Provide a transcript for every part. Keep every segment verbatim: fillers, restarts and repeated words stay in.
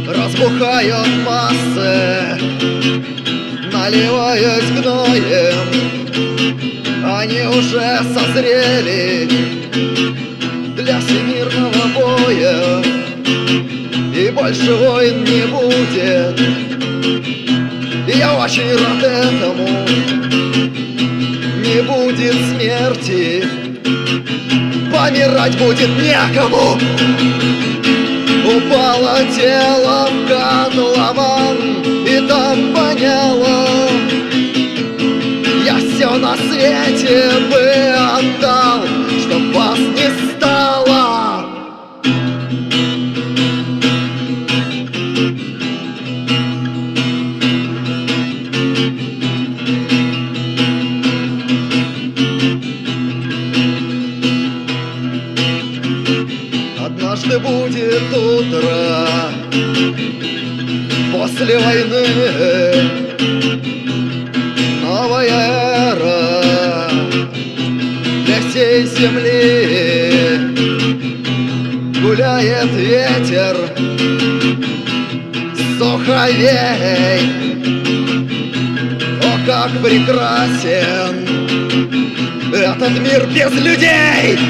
Разбухают массы, наливаясь гноем. Они уже созрели для всемирного боя, и больше войн не будет. И я очень рад этому. Не будет смерти, помирать будет некому. Упало тело в котлован, и там воняло. Я все на свете бы отдал, чтоб вас не стало. Однажды будет утро после войны, новая эра для всей земли. Гуляет ветер суховей, о, как прекрасен этот мир без людей.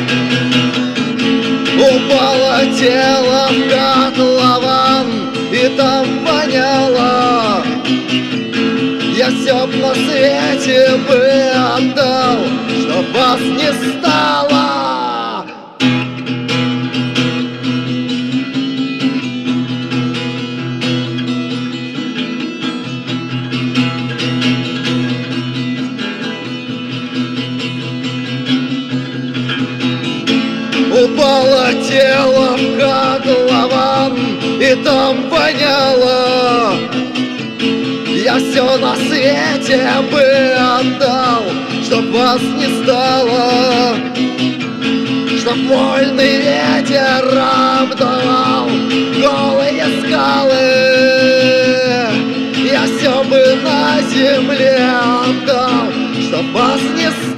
Упало тело в котлован, и там воняло. Я все б на свете бы отдал, чтоб вас не стало. Упало тело в котлован, и там воняло. Я все на свете бы отдал, чтоб вас не стало. Чтоб вольный ветер обдавал голые скалы. Я все бы на земле отдал, чтоб вас не стало.